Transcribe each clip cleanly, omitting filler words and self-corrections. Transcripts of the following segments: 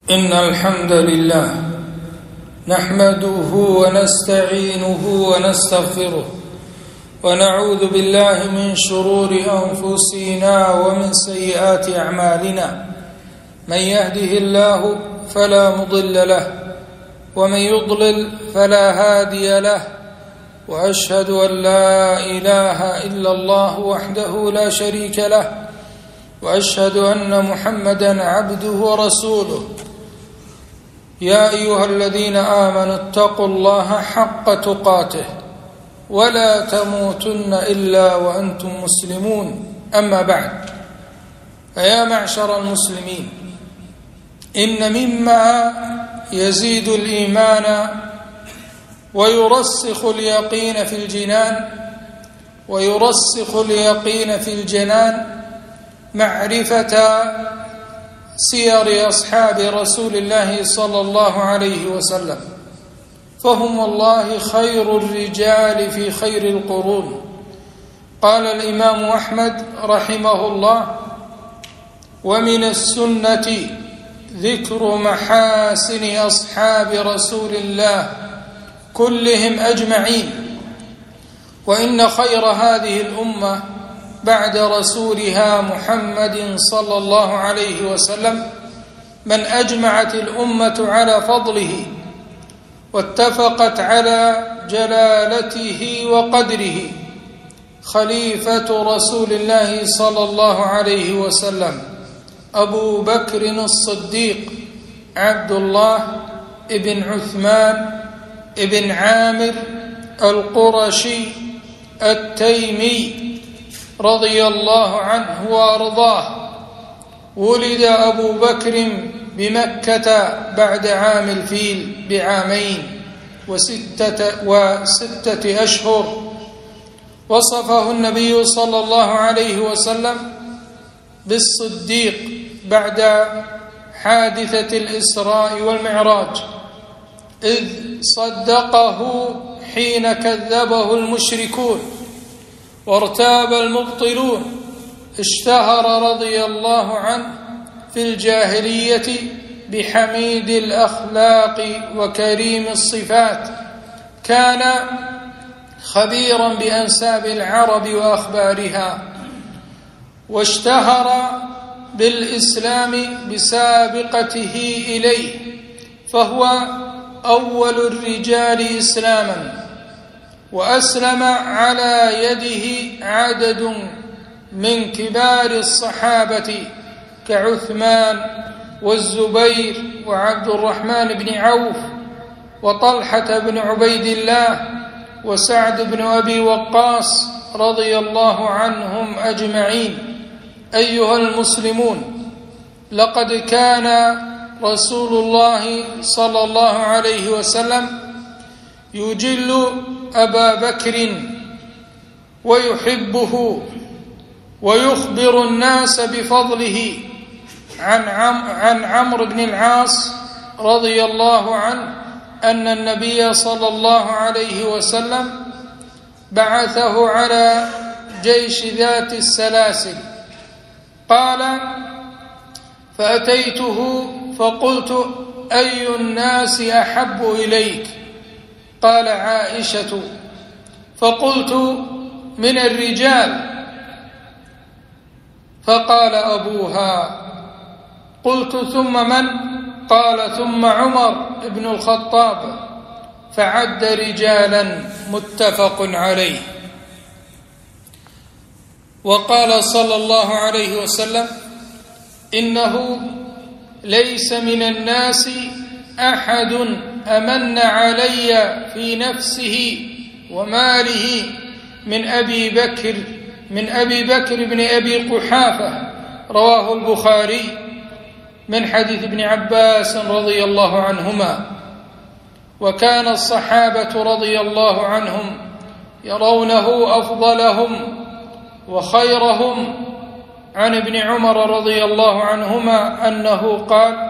إن الحمد لله نحمده ونستعينه ونستغفره ونعوذ بالله من شرور أنفسنا ومن سيئات أعمالنا. من يهده الله فلا مضل له ومن يضلل فلا هادي له، وأشهد أن لا إله إلا الله وحده لا شريك له، وأشهد أن محمدا عبده ورسوله. يا أيها الذين آمنوا اتقوا الله حق تقاته ولا تموتن إلا وأنتم مسلمون. أما بعد، فيا معشر المسلمين، إن مما يزيد الإيمان ويرسخ اليقين في الجنان معرفة سير أصحاب رسول الله صلى الله عليه وسلم، فهم والله خير الرجال في خير القرون. قال الإمام أحمد رحمه الله: ومن السنة ذكر محاسن أصحاب رسول الله كلهم أجمعين، وإن خير هذه الأمة بعد رسولها محمد صلى الله عليه وسلم من أجمعت الأمة على فضله واتفقت على جلالته وقدره. خليفة رسول الله صلى الله عليه وسلم أبو بكر الصديق عبد الله ابن عثمان ابن عامر القرشي التيمي رضي الله عنه وأرضاه. ولد أبو بكر بمكة بعد عام الفيل بعامين وستة أشهر. وصفه النبي صلى الله عليه وسلم بالصديق بعد حادثة الإسراء والمعراج، إذ صدقه حين كذبه المشركون وارتاب المبطلون. اشتهر رضي الله عنه في الجاهلية بحميد الأخلاق وكريم الصفات، كان خبيرا بأنساب العرب وأخبارها، واشتهر بالإسلام بسابقته إليه، فهو أول الرجال إسلاما، وأسلم على يده عدد من كبار الصحابة كعثمان والزبير وعبد الرحمن بن عوف وطلحة بن عبيد الله وسعد بن أبي وقاص رضي الله عنهم أجمعين. أيها المسلمون، لقد كان رسول الله صلى الله عليه وسلم يجل أبا بكر ويحبه ويخبر الناس بفضله. عن عمرو بن العاص رضي الله عنه أن النبي صلى الله عليه وسلم بعثه على جيش ذات السلاسل. قال: فأتيته فقلت: أي الناس أحب إليك؟ قال: عائشة. فقلت: من الرجال؟ فقال: أبوها. قلت: ثم من؟ قال: ثم عمر بن الخطاب. فعد رجالا. متفق عليه. وقال صلى الله عليه وسلم: إنه ليس من الناس أحد أمن علي في نفسه وماله من أبي بكر بن أبي قحافة. رواه البخاري من حديث ابن عباس رضي الله عنهما. وكان الصحابة رضي الله عنهم يرونه أفضلهم وخيرهم. عن ابن عمر رضي الله عنهما أنه قال: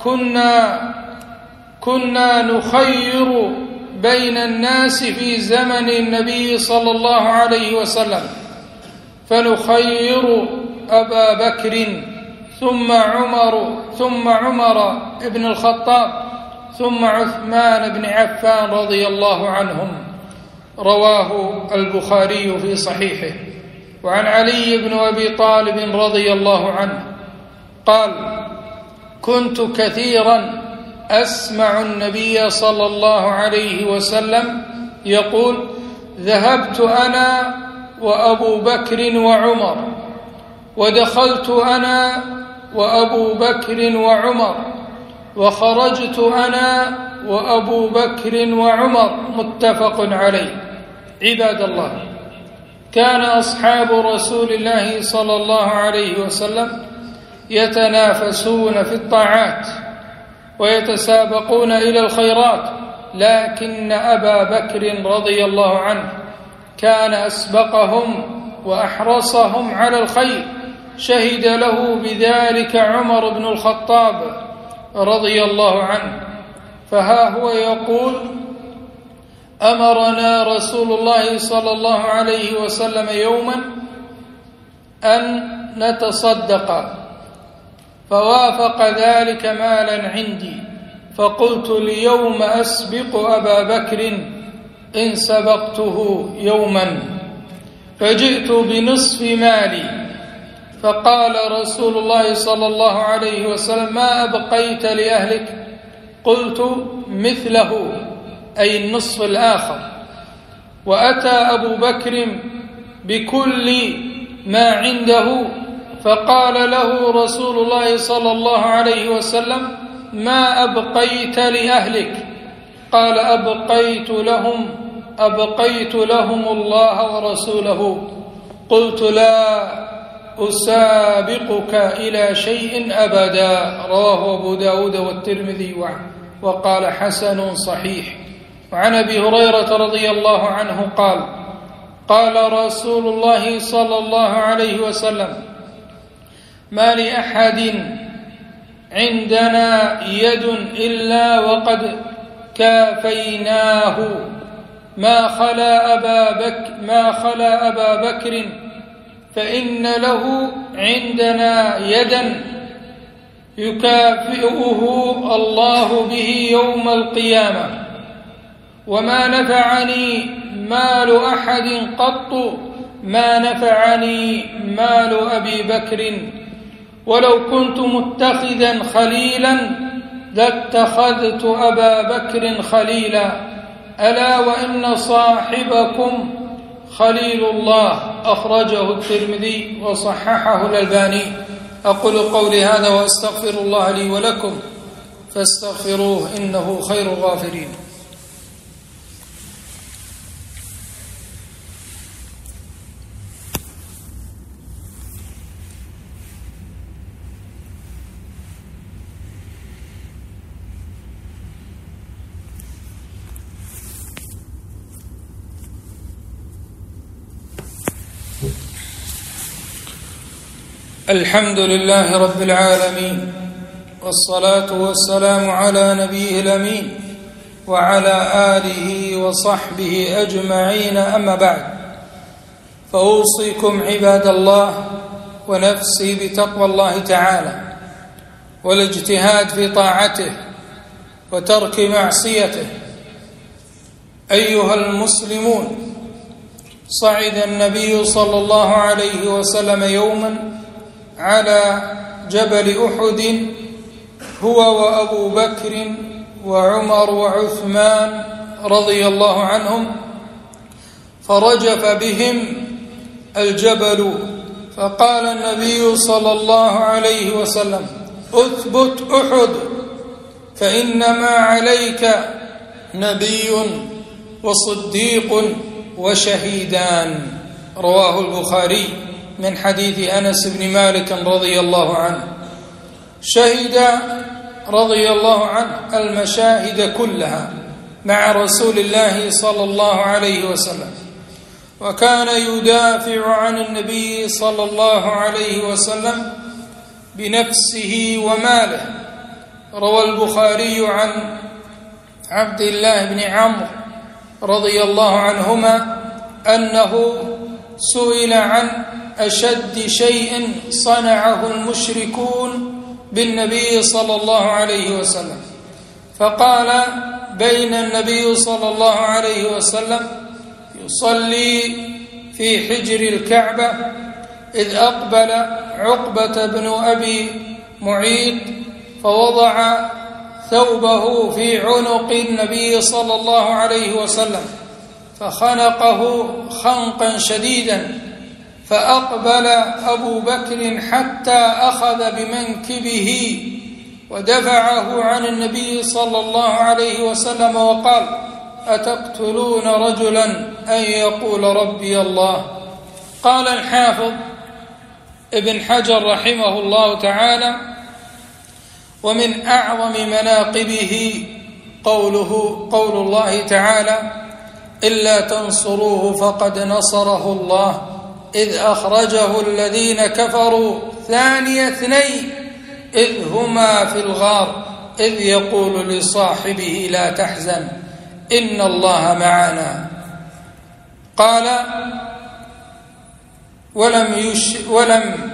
كنا نخير بين الناس في زمن النبي صلى الله عليه وسلم، فنخير أبا بكر ثم عمر بن الخطاب ثم عثمان بن عفان رضي الله عنهم. رواه البخاري في صحيحه. وعن علي بن أبي طالب رضي الله عنه قال: كنت كثيرا أسمع النبي صلى الله عليه وسلم يقول: ذهبت أنا وأبو بكر وعمر، ودخلت أنا وأبو بكر وعمر، وخرجت أنا وأبو بكر وعمر. متفق عليه. عباد الله، كان أصحاب رسول الله صلى الله عليه وسلم يتنافسون في الطاعات ويتسابقون إلى الخيرات، لكن أبا بكر رضي الله عنه كان أسبقهم وأحرصهم على الخير، شهد له بذلك عمر بن الخطاب رضي الله عنه. فها هو يقول: أمرنا رسول الله صلى الله عليه وسلم يوما أن نتصدق، فوافق ذلك مالا عندي، فقلت: اليوم أسبق أبا بكر إن سبقته يوما، فجئت بنصف مالي، فقال رسول الله صلى الله عليه وسلم: ما أبقيت لأهلك؟ قلت: مثله، أي النصف الآخر. وأتى أبو بكر بكل ما عنده، فقال له رسول الله صلى الله عليه وسلم: ما أبقيت لأهلك؟ قال: أبقيت لهم الله ورسوله. قلت: لا أسابقك إلى شيء أبدا. رواه أبو داود والترمذي وقال: حسن صحيح. وعن أبي هريرة رضي الله عنه قال: قال رسول الله صلى الله عليه وسلم: ما لأحد عندنا يد إلا وقد كافيناه، ما خلا أبا بكر، فإن له عندنا يدا يكافئه الله به يوم القيامة. وما نفعني مال أحد قط ما نفعني مال أبي بكر، ولو كنت متخذا خليلا لاتخذت أبا بكر خليلا، ألا وإن صاحبكم خليل الله. أخرجه الترمذي وصححه الألباني. أقول قولي هذا وأستغفر الله لي ولكم فاستغفروه إنه خير الغافرين. الحمد لله رب العالمين، والصلاة والسلام على نبيه الأمين وعلى آله وصحبه أجمعين. أما بعد، فأوصيكم عباد الله ونفسي بتقوى الله تعالى والاجتهاد في طاعته وترك معصيته. أيها المسلمون، صعد النبي صلى الله عليه وسلم يوما على جبل أحد هو وأبو بكر وعمر وعثمان رضي الله عنهم، فرجف بهم الجبل، فقال النبي صلى الله عليه وسلم: اثبت أحد، فإنما عليك نبي وصديق وشهيدان. رواه البخاري من حديث أنس بن مالك رضي الله عنه. شهد رضي الله عنه المشاهد كلها مع رسول الله صلى الله عليه وسلم، وكان يدافع عن النبي صلى الله عليه وسلم بنفسه وماله. روى البخاري عن عبد الله بن عمرو رضي الله عنهما أنه سئل عن أشد شيء صنعه المشركون بالنبي صلى الله عليه وسلم، فقال: بين النبي صلى الله عليه وسلم يصلي في حجر الكعبة إذ أقبل عقبة بن أبي معيط فوضع ثوبه في عنق النبي صلى الله عليه وسلم فخنقه خنقا شديدا، فأقبل أبو بكر حتى أخذ بمنكبه ودفعه عن النبي صلى الله عليه وسلم وقال: أتقتلون رجلا أن يقول ربي الله؟ قال الحافظ ابن حجر رحمه الله تعالى: ومن أعظم مناقبه قول الله تعالى: إلا تنصروه فقد نصره الله إذ أخرجه الذين كفروا ثاني اثنين إذ هما في الغار إذ يقول لصاحبه لا تحزن إن الله معنا. قال: ولم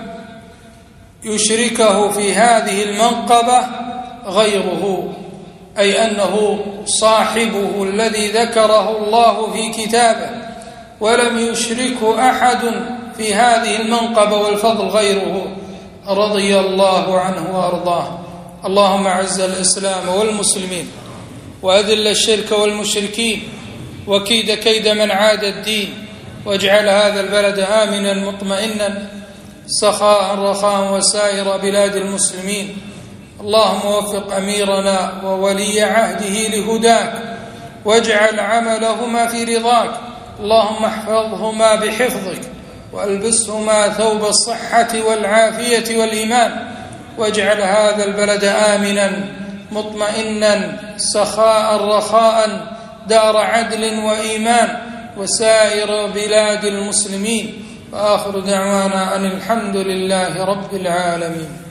يشركه في هذه المنقبة غيره، أي أنه صاحبه الذي ذكره الله في كتابه، ولم يشركه أحد في هذه المنقبة والفضل غيره رضي الله عنه وأرضاه. اللهم أعز الإسلام والمسلمين وأذل الشرك والمشركين وكيد كيد من عاد الدين، واجعل هذا البلد آمنا مطمئنا سخاء رخاء وسائر بلاد المسلمين. اللهم وفق أميرنا وولي عهده لهداك، واجعل عملهما في رضاك. اللهم احفظهما بحفظك، والبسهما ثوب الصحة والعافية والإيمان، واجعل هذا البلد آمنا مطمئنا سخاء رخاء دار عدل وإيمان، وسائر بلاد المسلمين. وآخر دعوانا أن الحمد لله رب العالمين.